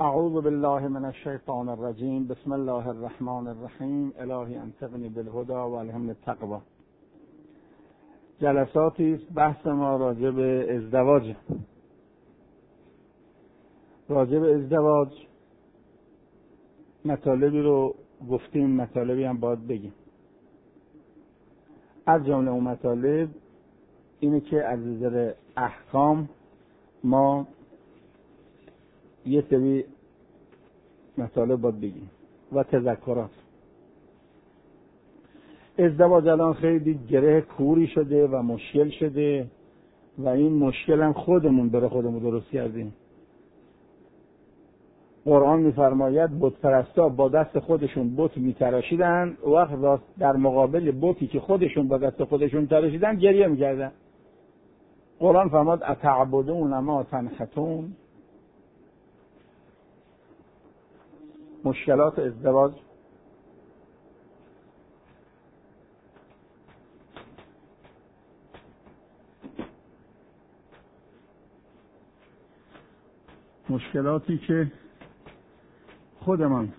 اعوذ بالله من الشیطان الرجیم. بسم الله الرحمن الرحیم. الهی انطقنی بالهدی و الهمنی التقوی. جلساتی است بحث ما راجع به ازدواج. راجع به ازدواج مطالبی رو گفتیم، مطالبی هم باید بگیم. از جمله اون مطالب اینه که از نظر احکام ما یه سری مطالب باید بگیم و تذکرات. ازدواج الان خیلی گره کوری شده و مشکل شده و این مشکل هم خودمون درست کردیم. قرآن میفرماید بت پرستا با دست خودشون بت میتراشیدن، وقت در مقابل بتی که خودشون با دست خودشون تراشیدن گریه میکردن. قرآن فرماد اتعبدون ما تنحتون. مشکلات ازدواج. مشکلاتی که خودمان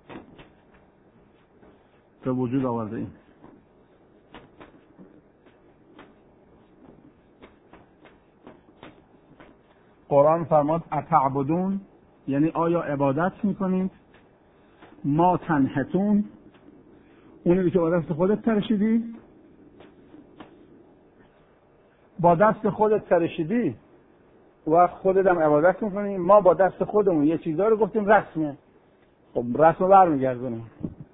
به وجود آورده ایم. قرآن فرماد اتعبدون، یعنی آیا عبادت میکنید؟ ما تنحتون، اونی که با دست خودت ترشیدی؟ با دست خودت ترشیدی و خودت هم عبادت میکنی. ما با دست خودمون یه چیزا رو گفتیم رسمه. خب رسم رو برمیگردونیم.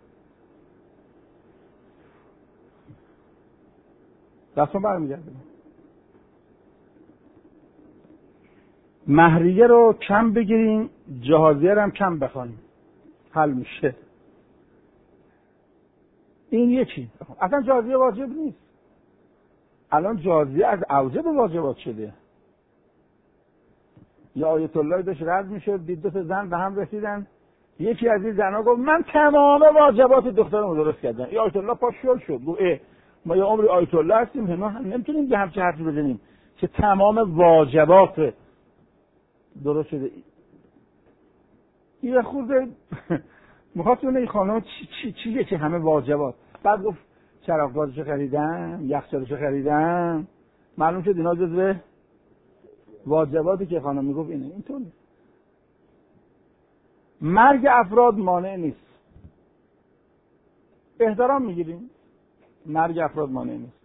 مهریه رو کم بگیریم، جهازیه رو هم کم بخوایم، حل میشه. این یکی. اصلا جهازیه واجب نیست. الان جهازیه از اوجب واجبات شده. یا آیت الله داشت رد میشد، دید دو تا زن به هم رسیدن، یکی از این زنها گفت من تمام واجبات دخترمو درست کردم. یا آیت الله پاش شل شد، گفت ما یه عمری آیت الله هستیم، ما نمیتونیم به همچه حرفی بزنیم که تمام واجبات درست شده. یه خورده میخواست اون این خانم چیه که همه واجبات. بعد گفت چراغ‌گازشو خریدم، یخچالشو خریدم. معلوم شد اینا جزو واجباتی که خانم میگفت اینه. اینطور نیست. مرگ افراد مانع نیست. احترام میگیریم. مرگ افراد مانع نیست.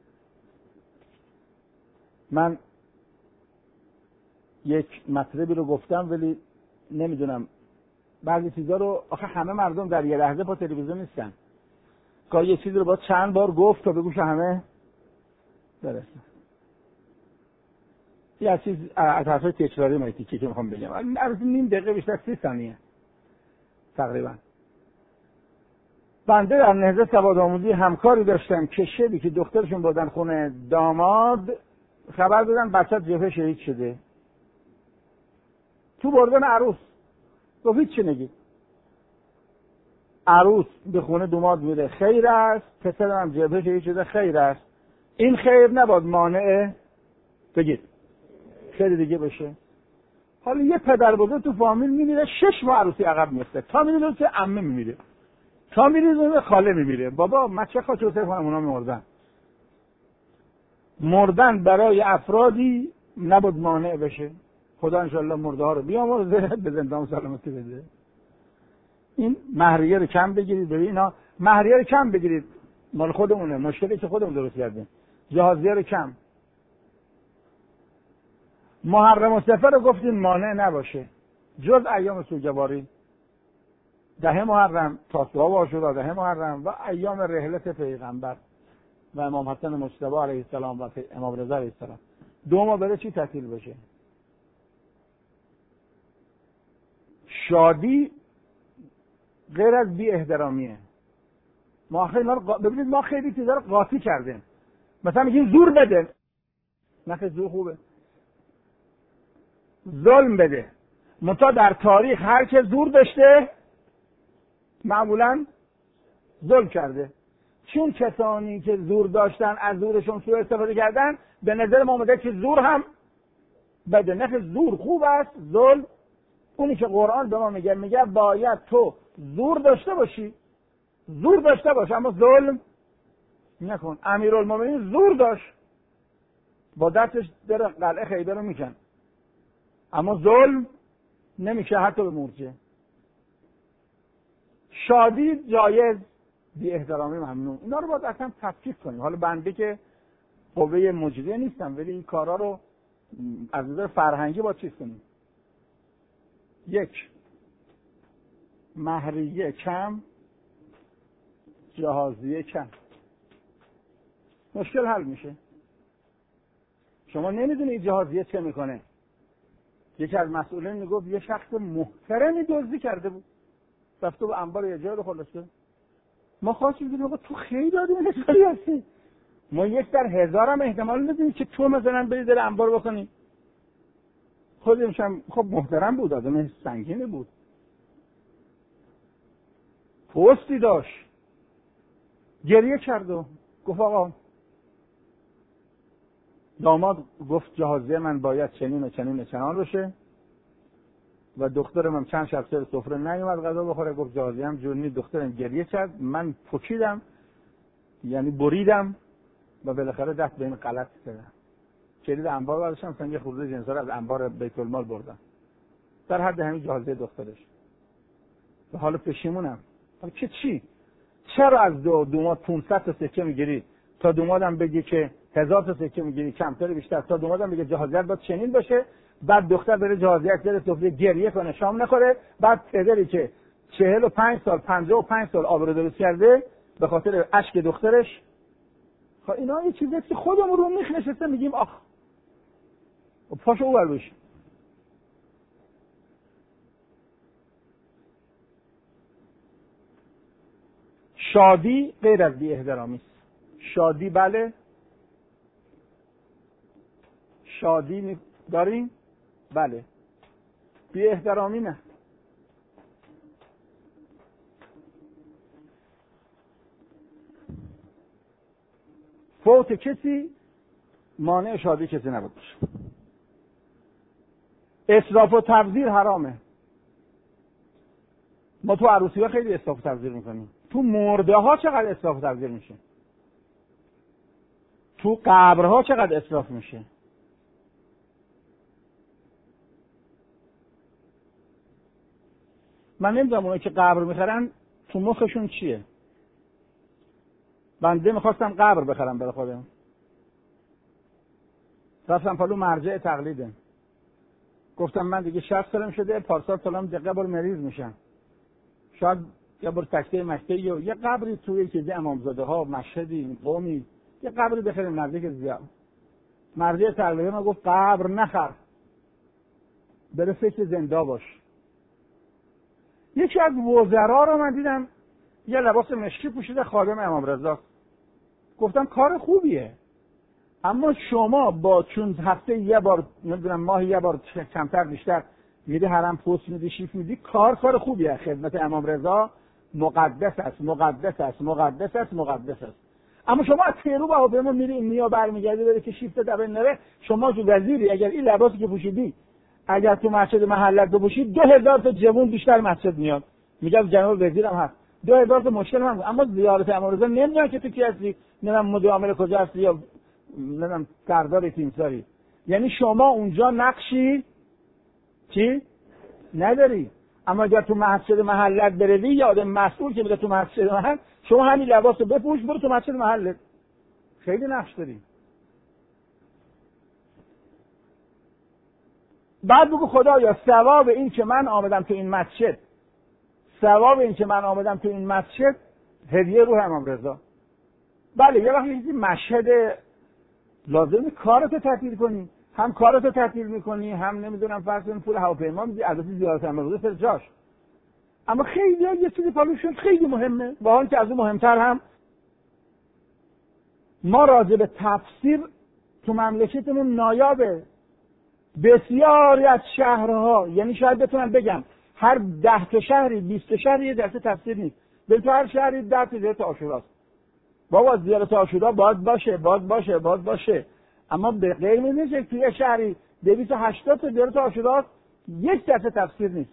من یک مطلبی رو گفتم ولی نمیدونم بعضی چیزا رو آخه همه مردم در یه لحظه با تلویزیون نیستن. گاهی یه چیزی رو باید چند بار گفت تا به گوش همه برسه. یه چیز از حرفای تکراری مایتی که میخوام بگم. البته نیم دقیقه بیشتر 30 ثانیه تقریبا. بنده در نهضت سواد آموزی همکاری داشتم که شبی که دخترشون بردن خونه داماد خبر دادن بچه جبهه شهید شده. تو بردن عروس گفت هیچ چی نگید. عروس به خونه داماد میره خیر است، پسرم جبهه شهید شده خیر است. این خیر نباید مانع بگید خیر دیگه بشه. حالا یه پدر بزرگ تو فامیل میمیره 6 ماه عروسی عقب میفته، تا میمیره که عمه میمیره، تا میریزه خاله میمیره. بابا من چه خاطر کنم اونا مردن برای افرادی نباید مانع بشه. خدا انشالله مرده ها رو بیامرزه، به زندان سلامتی بده. این مهریه رو کم بگیرید. ببین اینا مهریه رو کم بگیرید، مال خودمونه، مشکلی که خودمون درست کردیم. جهازیه رو کم. محرم و سفر رو گفتیم مانع نباشه جز ایام سوگواری، 10 محرم، تاسوعا و عاشورا، 10 محرم و ایام رحلت پیغمبر و امام حسن مجتبی علیه السلام و امام رضا علیه السلام. 2 ماه بره چی تعطیل بشه؟ شادی غیر از بی احترامیه. ببینید ما خیلی چیزا رو قاطی کردیم. مثلا میگیم زور بده، نه خیلی زور خوبه. ظلم بده. منتها در تاریخ هر که زور داشته معمولا ظلم کرده. چون کسانی که زور داشتن از زورشون سوء استفاده کردن، به نظر ما اومده که زور هم بده. نه زور خوب است، ظلم اونی که قرآن به ما میگه باید تو زور داشته باشی، زور داشته باش اما ظلم نکن. امیرالمومنین زور داشت، با دستش در قلعه خیبر رو میکن، اما ظلم نمیشه حتی به مرجع. شادی جایز، بی احترامی ممنوع. اینا رو باید اصلا تفکیک کنیم. حالا بنده که قوه مجریه نیستم، ولی این کارا رو از نظر فرهنگی باید چیز کنیم. یک، مهریه کم، جهازیه کم، مشکل حل میشه. شما نمیدونید جهازیه چه میکنه. یکی از مسئولین میگفت یه شخص محترمی دزدی کرده بود، رفته به انبار یه جای رو خلاصه. ما خواستیم بگیم آقا تو خیلی آدم نشاری هستی، ما 1 در 1000 هم احتمال ندیم که تو مثلا بری در انبار بکنی. خودش هم خب محترم بود، آدم سنگینی بود، پستی داشت. گریه کرد و گفت آقا، داماد گفت جهازیه من باید چنین و چنین و چنان بشه و دخترم هم چند شب سر سفره نیومد غذا بخوره. گفت جهازیه هم جونی. دخترم گریه کرد، من پکیدم، یعنی بریدم و بالاخره دست به این غلط کردم. کلید انبار برداشتم، مثلا یه خورده جنسا رو از انبار بیت المال بردم، در حد همین جهازیه دخترش. و حالا پشیمونم. حالا که چی؟ چرا از دوماد 500 تا سکه میگیری تا دومادم بگی که 1000 تا سکه میگیری، کمتر بیشتر، تا دومادم بگه جهازیه باید چنین باشه، بعد دختر بره جهازیه بره سفره گریه کنه شام نخوره، بعد پدری که 45 سال 55 سال آبرو درست کرده به خاطر اشک دخترش. خب اینا یه چیزیه که خودمون رو میخنشسته میگیم آخ پاشو اوور بش. شادی غیر از بی احترامی است. شادی بله، شادی داریم بله، بی احترامی نه. فوت کسی مانع شادی کسی نبود. اسراف و تبذیر حرامه. ما تو عروسی ها خیلی اسراف و تبذیر میکنیم. تو مرده ها چقدر اسراف و تبذیر میشه، تو قبرها چقدر اسراف میشه. من نمیدونم اونایی که قبر میخرن تو مخشون چیه. بنده میخواستم قبر بخرم برای خودم، رفتم پلو مرجع تقلیده، گفتم من دیگه 60 سالم شده، پارسال سالم دقیقه بار مریض میشم، شاید یه بار تکته مکته یا یه قبری توی که امامزاده ها مشهدی قومی یه قبری بخریم نزدیک زیاد. مرجع تقلیده ما گفت قبر نخر، بره فکر زنده باش. یکی از وزرا رو من دیدم یه لباس مشکی پوشیده، خادم امام رضا. گفتم کار خوبیه، اما شما با چون هفته یه بار نمیدونم ماهی یه بار کمتر بیشتر میری حرم پست میدی شیف میدی، کار خوبیه. خدمت امام رضا مقدس است، مقدس است، مقدس است، مقدس است. اما شما از تهران با هواپیما میری اینیا برمیگردی بره که شیفت دبن نره، شما جو وزیری اگر این لباسی که پوشیدی اگر تو مسجد محلت بپوشید 2000 تا جوون بیشتر مسجد میاد. میگم جناب وزیرم هست 2000 تا مشکل من، اما زیارت امام رضا نمیدونم که تو کی هستی، نمیدونم مدیر کجا هستی یا نمیدونم سردار تیمساری. یعنی شما اونجا نقشی چی نداری. اما اگر تو مسجد محلت بروی یا آدم مسئول که بگه تو مسجد محل شما همین لباس رو بپوش برو تو مسجد محلت، خیلی نقش داری. بعد بگو خدایا ثواب این که من آمدم تو این مسجد، ثواب این که من آمدم تو این مسجد هدیه روح امام رضا. بله یه وقتی یه مشهد لازمه کارتو تعطیل کنی، هم کارتو تعطیل میکنی هم نمیدونم فرض کن پول هواپیما میدی، البته زیارت امام رضا سر جاش. اما خیلی یه چیزی پالوشون خیلی مهمه، با آن که از اون مهمتر هم ما راجع به تفسیر تو مملکتمون نایابه. بسیاری از شهرها، یعنی شاید بتونم بگم هر 10 تا شهری 20 تا شهری یه درس تفسیر نیست، به تو هر شهری 10 تا زیارت عاشوراست. بابا زیارت عاشورا باید باشه، اما به غیر نمیشه توی شهری 280 تا زیارت عاشوراست، یک دسته تفسیر نیست.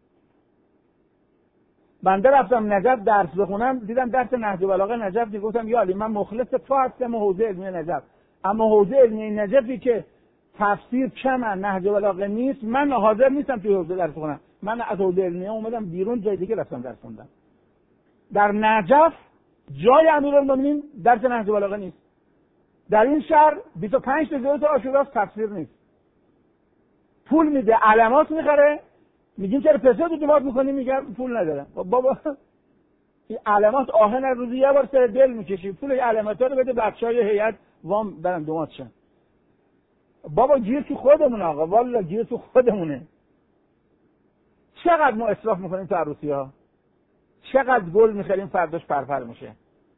بنده رفتم نجف درس بخونم، دیدم درس نهج البلاغه نجف، گفتم یا علی من مخلص تو هستم و حوزه علمی نجف، اما حوزه علمی نجفی که تفسیر کمه نهج البلاغه نیست، من حاضر نیستم توی حوزه درس بخونم. من از حوزه علمی اومدم بیرون، جای دیگه رفتم درس خوندم. در نجف جای امیرالمومنین درس نهج البلاغه نیست. در این شهر 25 تا جلسه عاشورا تفسیر نیست. پول میده، علامات میخره، میگیم چرا پسر تو دماغ میکنی؟ میگم پول ندارم. بابا این علامات آهن روزی یه بار سر دل میکشی، پول علامات رو بده بچهای هیئت وام برن دماغشن. بابا گیر تو خودمون آقا، والله گیر تو خودمونه. چقدر ما اسراف میکنیم تو عروسی‌ها، چقدر گل میخریم فرداش پرپر میشه.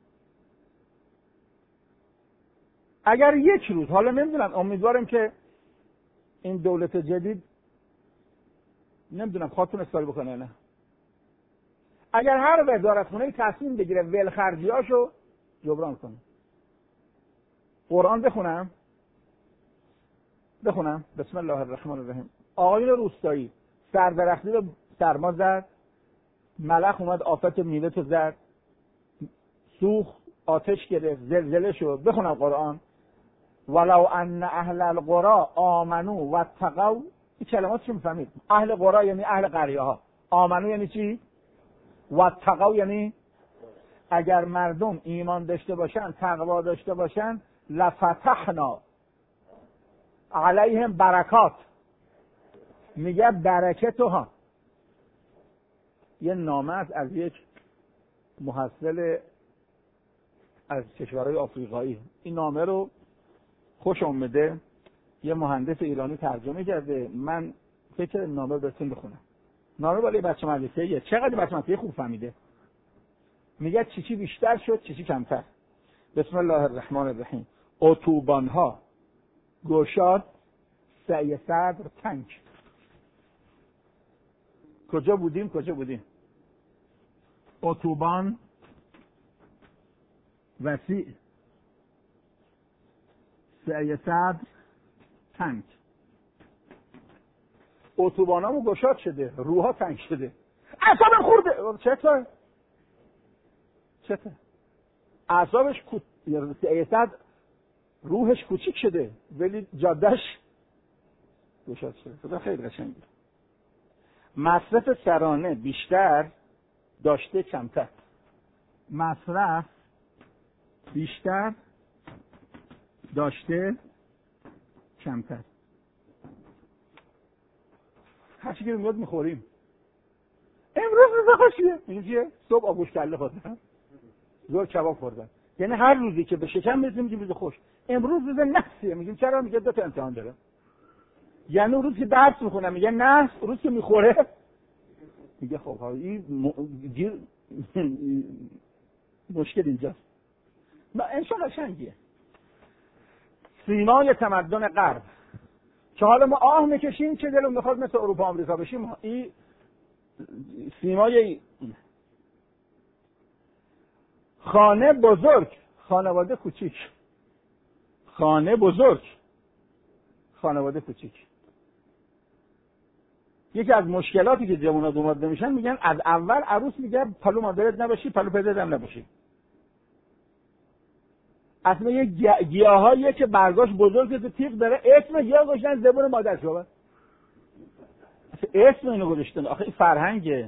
اگر یک روز، حالا نمیدونم، امیدوارم که این دولت جدید نمیدونم خودتون استفاده بکنه نه، اگر هر وزارتخونه تصمیم بگیره ولخرجیاشو جبران کنه. قرآن بخونم بسم الله الرحمن الرحیم. آقایون روستایی سردرختی رو سرما زد، ملخ اومد آفت میوه تو زد، سوخت، آتش گرفت، زلزله شد. بخونم قرآن. ولو ان اهل القرى آمنوا واتقوا. این کلمات چی میفهمید؟ اهل قرى یعنی اهل قریه ها، آمنو یعنی چی؟ واتقوا یعنی اگر مردم ایمان داشته باشن، تقوا داشته باشن، لفتحنا علیهم برکات. میگه برکت ها. یه نامه از یک محصل از کشورهای آفریقایی، این نامه رو خوش اومده یه مهندس ایرانی ترجمه کرده. من فکر نامه براتون بخونم. نامه بالای بچه مدرسه‌ایه. چقدر بچه مدرسه خوب فهمیده. میگه چی بیشتر شد، چی کمتر. بسم الله الرحمن الرحیم. اتوبان ها گشاد، سعی صدر تنگ. کجا بودیم؟ اتوبان وسیع، سعی صدر تنگ. اتوبانامو گشاد شده، روها تنگ شده، اعصابم خورده. چطور؟ اعصابش سعی صدر روحش کوچیک شده ولی جادهش گشاد شده. خدا خیلی قشنگه. مصرف سرانه بیشتر داشته کمتر. مصرف بیشتر داشته کمتر. هر چی که میاد میخوریم. امروز روز خوشیه. میگیم چیه؟ صبح آبگوش کله خوردم، ظهر کباب خوردم. یعنی هر روزی که به شکم میرسیم میگیم روز خوش. امروز روز نحسیه. میگیم چرا؟ میگه 2 تا امتحان دارم. یعنی روزی که درس میخونم میگه نحس، روزی که میخوره میگه خب این مشکل اینجاست. این شما قشنگیه. سیمای تمدن غرب که حالا ما آه میکشیم که دلمون میخواد مثل اروپا آمریکا بشیم. این سیمای خانه بزرگ، خانواده کوچیک. خانه بزرگ، خانواده کوچیک. یکی از مشکلاتی که جوونا دوماد نمیشن، میگن از اول عروس میگه پلو مادرت نباشی، پلو پدرت هم نباشی. اصلا یه گیاهاییه که برگاش بزرگه تو تیغ داره، اسم گیاه گذاشتن زبون مادر شو. اسم اینو گذاشتن. آخه این فرهنگه.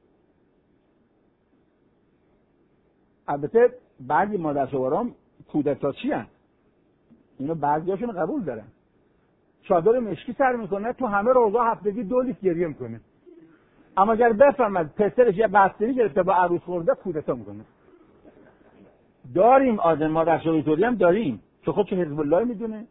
البته بعضی مادرشوارام کودتاچی هستن، اینو بعضیاشون قبول دارن. چادر مشکی سر میکنه، تو همه روزا هفتگی 2 لیتر گریه میکنه. اما اگر بفهمد پسرش یه بستنی گرفته با عروس خورده، کودتا میکنه. داریم آدم مادرشواری طوری هم داریم که خب چه حزب الله میدونه.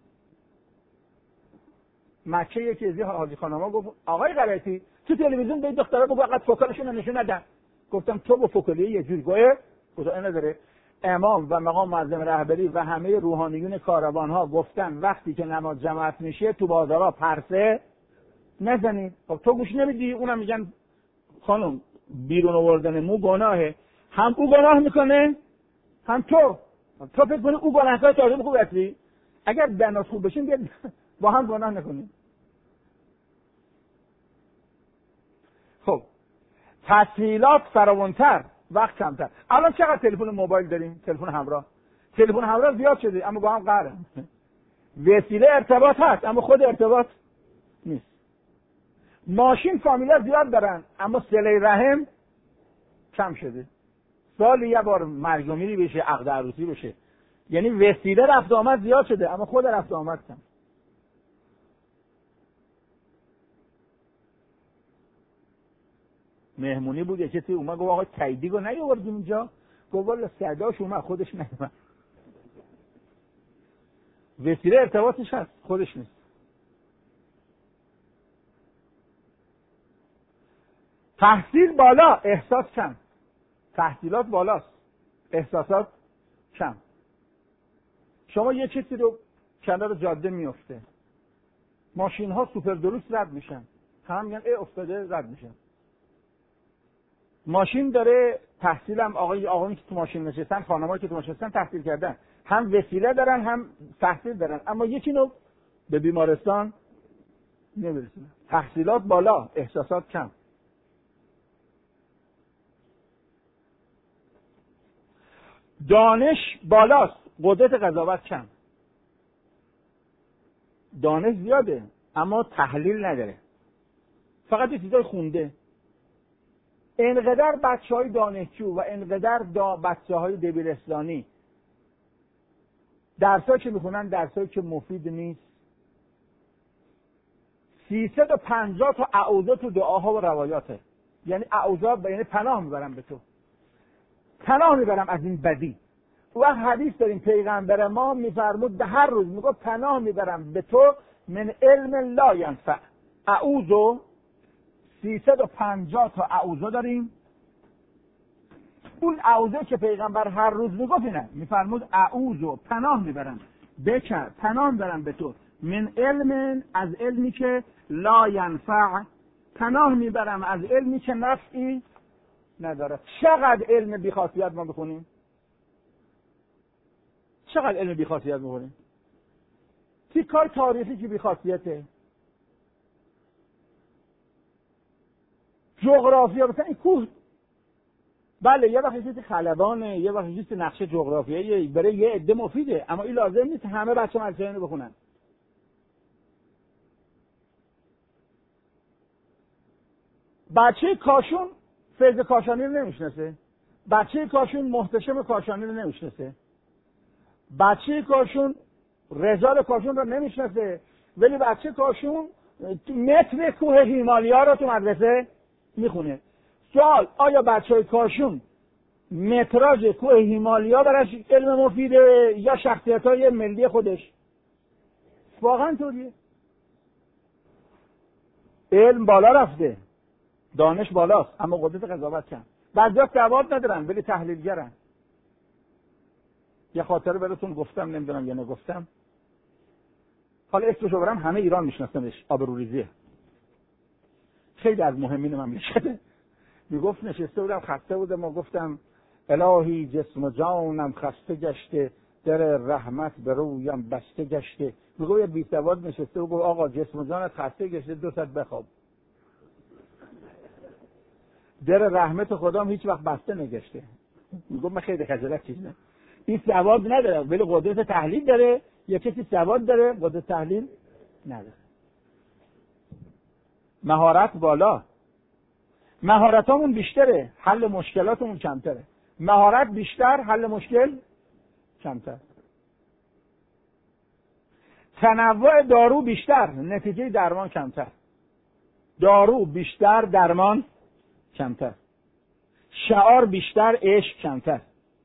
مکه یکی از حاجی خانما گفت آقای غلطی تو تلویزیون به دخترا بگو فقط فوکالشون نشون ندن. گفتم تو با فوکالی یه جور گوه خدا نداره. امام و مقام معظم رهبری و همه روحانیون کاروان ها گفتن وقتی که نماز جماعت میشه تو بازارا پرسه نزنید. خب تو گوش نمیدی. اونم میگن خانم بیرون آوردن مو گناهه. هم او گناه میکنه هم تو فکر کنی او گناهکار تازه خوب هستی. اگر بناس خوب بشین بیاد با هم گناه نکنیم. خب تسهیلات فراوانتر، وقت کمتر. الان چقدر تلفن موبایل داریم؟ تلفن همراه زیاد شده اما با هم قهره. وسیله ارتباط هست اما خود ارتباط نیست. ماشین فامیلا زیاد دارن اما صله رحم کم شده. سالی یه بار مرگ و میری بشه، عقد عروسی بشه. یعنی وسیله رفت آمد زیاد شده اما خود رفت آمد کم. مهمونی بود یه کسی اومد گفت آقا تاییدیگو نیاوردیم اینجا، گفت والا صداش اومد خودش نیومد. وسیله ارتباطش هست خودش نیست. تحصیل بالا، احساس کم. تحصیلات بالاست، احساسات کم. شما یه چیزی رو کنار جاده میفته، ماشین ها سوپر درست رد میشن، هم میگن افتاده رد میشن. ماشین داره تحصیلم، آقایی که تو ماشین نشستن، خانمایی که تو ماشین نشستن تحصیل کردن، هم وسیله دارن هم تحصیل دارن اما یکی رو به بیمارستان نمیرسونه. تحصیلات بالا، احساسات کم. دانش بالاست، قدرت قضاوت کم. دانش زیاده اما تحلیل نداره، فقط یه چیزای خونده. انقدر بچه‌های دانشجو و انقدر بچه‌های دبیرستانی درسایی که میخونن درسایی که مفید نیست. 350 تا اعوذ تو دعاها و روایاته. یعنی اعوذ یعنی پناه میبرم به تو، پناه میبرم از این بدی. و حدیث داریم پیغمبر ما میفرمود هر روز میگه پناه میبرم به تو من علم لا ینفع. اعوذ 350 تا اعوذ داریم. اون اعوذ که پیغمبر هر روز میگفت اینه، میفرمود اعوذ پناه میبرم بکر، پناه میبرم به تو من علم، از علمی که لا ینفع، پناه میبرم از علمی که نفعی نداره. چقدر علم بیخاصیت ما بخونیم، چقدر علم بیخاصیت میخونیم. کار تاریخی که بیخاصیته، جغرافیا مثلا این کوه، بله یه وقت چیزی خلبانه، یه وقت چیزی نقشه جغرافیایی برای یه عده مفیده اما این لازم نیست همه بچه مدرسه اینو بخونن. بچه کاشون فیض کاشانی رو نمیشناسه، بچه کاشون محتشم کاشانی رو نمیشناسه، بچه کاشون رجال کاشون رو نمیشناسه، ولی بچه کاشون متر کوه هیمالیا رو تو مدرسه میخونه. سوال، آیا بچه کاشون متراژ کوه هیمالیا براش علم مفیده یا شخصیت‌های ملی خودش؟ واقعا طوریه. علم بالا رفته، دانش بالاست اما قدرت قضاوت کم. بعضیا سواد ندارن ولی تحلیلگرن. یه خاطره براتون گفتم، نمیدونم یا نگفتم، حالا اسمشو برم همه ایران میشناسنش، آبروریزیه، خیلی از مهمین مملکته. میگفت نشسته بودم خسته بودم و گفتم الهی جسم و جانم خسته گشته، در رحمت به رویم بسته گشته. میگفت یه بی سواد نشسته و گفت آقا جسم و جانت خسته گشته 2 ساعت بخواب. در رحمت خدام هیچ وقت بسته نگشته. میگفت من خیلی خجالت چیزم، این سواد نداره ولی قدرت تحلیل داره. یا کسی سواد داره قدرت تحلیل نداره. مهارت بالا، مهارتامون بیشتره حل مشکلاتمون کمتره. مهارت بیشتر حل مشکل کمتر. تنوع دارو بیشتر نتیجه درمان کمتر. دارو بیشتر درمان کمتر. شعار بیشتر عشق کمتر.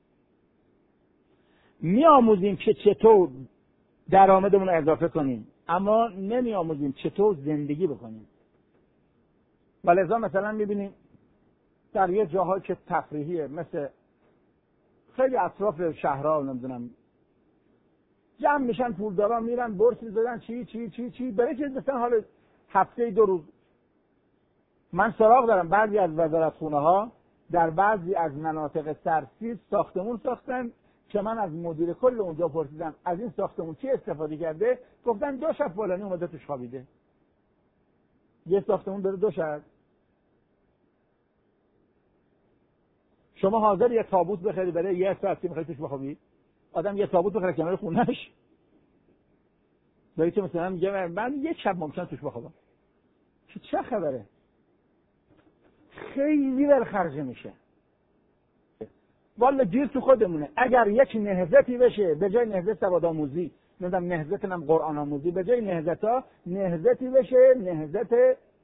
میآموزیم که چطور درآمدمون رو اضافه کنیم اما نمیآموزیم چطور زندگی بکنیم. ولذا مثلا میبینیم در یه جاهایی که تفریحیه، مثل خیلی اطراف شهرها نمیدونم جمع میشن پولداران میرن بورس میذارن چی برای چیز مثلا حالا هفته 2 روز. من سراغ دارم بعضی از وزارتخونه ها در بعضی از مناطق سرسیز ساختمون ساختن که من از مدیر کل اونجا پرسیدم از این ساختمون چی استفاده کرده، گفتن 2 شب فلانی اومده توش خوابیده. یه ساختمون داره 2 شب. شما حاضر یه تابوت بخری برای یه ساعتی میخوای توش بخوابی؟ آدم یه تابوت بخره کنار خونه‌اش، داری که مثلا میگه من یک شب ممکن توش بخوابم. چه خبره؟ خیلی ولخرجه میشه. والا گیر تو خودمونه. اگر یک نهضتی بشه به جای نهضت سوادآموزی، نمیدونم نهضت هم قرآن آموزی، به جای نهضت‌ها نهضتی بشه، نهضت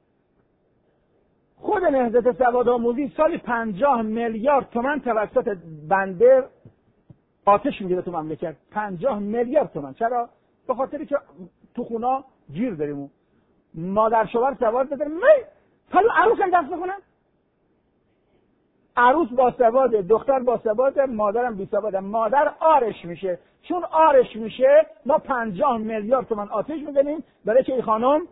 خود نهضت سوادآموزی سالی 50 میلیارد تومان توسط بنده آتش میگیره تو مملکت. 50 میلیارد تومان. چرا؟ به خاطری که تو خونا گیر داریم. مادر شوهر سواد بداریم، حالا عروس هم دست بخونن. عروس با سواده، دختر با سواده، مادرم بی سواده. مادر آرش میشه. چون آرش میشه ما 50 میلیارد تومان آتش میزنیم برای که این خانم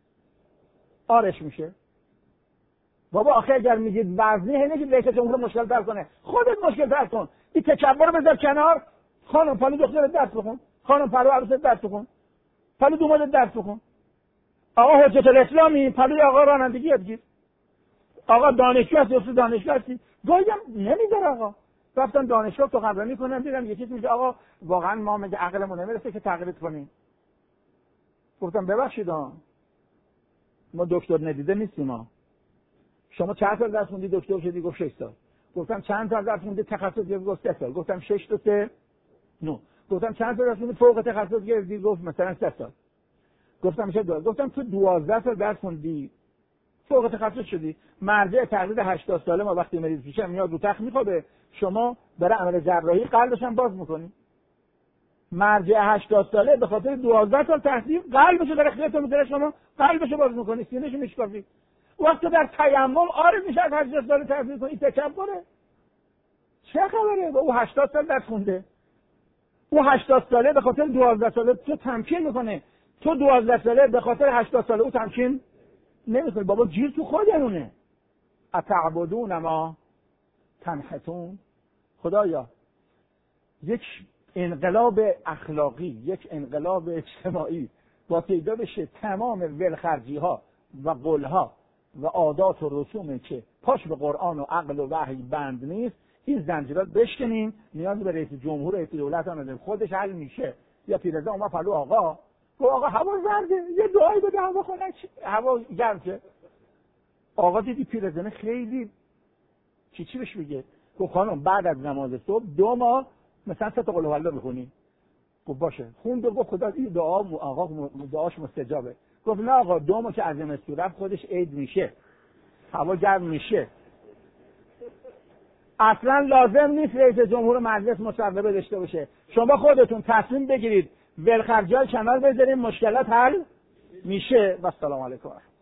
آرش میشه. بابا آخه اگر میگید وزنی هنه که رئیس جمهور مشکل تر کنه، خودت مشکل تر کن. این تکبر بذار کنار. خانم پلو دخترت درس بخون، خانم پلو عروست درس بخون، پلو دومادت درس بخون. آقا حجت الاسلامی، پلوی آقا رانندگی یاد گیر. آقا دانشجو هستی، استاد دانشگاه هستی. گاهی هم نمیذاره آقا. رفتن دانشگاه تو قبلا میکنن، دیدم یکی میگه آقا واقعا ما میگه عقلمون نمیرسه که تقلید کنیم. گفتم ببخشید ما دکتر ندیده نیستیم ما. شما چند سال درس خوندی دکتر شدی؟ گفت 6 سال. گفتم چند سال درس خوندی تخصص گرفتی؟ گفت 3 سال. گفتم 6 تا 3 9. گفتم چند سال درس خوندی فوق تخصص گرفتی؟ گفت مثلا 3 سال. گفتم چه 2؟ گفتم تو 12 سال درس خوندی فوق تخصص شدی. مرجع تقلید 80 ساله ما وقتی مریض میشه میاد رو تخت میخوابه، شما برای عمل جراحی قلبش هم باز میکنی. مرجع 80 ساله به خاطر 12 سال تحصیل قلبش در اختیارتون میذاره، شما قلبش باز میکنی، سینه‌ش میشکافی. وقتی در تیمم آره میشه 80 سال تحصیل کنی. تکبره. چه خبره؟ با او 80 سال درس خونده. او 80 ساله به خاطر 12 ساله تو تمکین میکنه. تو 12 ساله به خاطر 80 ساله او تمکین نمیکنه. بابا جیر تو خودمونه. اتعبدون ما تنحتون. خدایا یک انقلاب اخلاقی، یک انقلاب اجتماعی با پیدا بشه تمام ولخرجی ها و قولها و عادات و رسومی که پاش به قرآن و عقل و وحی بند نیست، این زنجیرات بشکنیم. نیاز به رئیس جمهور رئیس دولت هم نداریم، خودش حل میشه. یا پیرزن اومد پلو آقا گفت آقا هوا زرده، یه دعایی بده هوا خنک، هوا گرم شه. آقا دیدی پیرزن خیلی چی بهش میگه؟ گفت خانم بعد از نماز صبح 2 ماه مثلا 3 تا قل هوالله بخونی. گفت باشه. خوند و گفت خدا این دعا آقا دعاش مستجابه. گفت نه آقا 2 ماه که از زمستون خودش عید میشه، هوا گرم میشه. اصلا لازم نیست رئیس جمهور مجلس مصوبه داشته باشه. شما خودتون تصمیم بگیرید ولخرجال کنار بذاریم، مشکلات حل میشه. و السلام علیکم.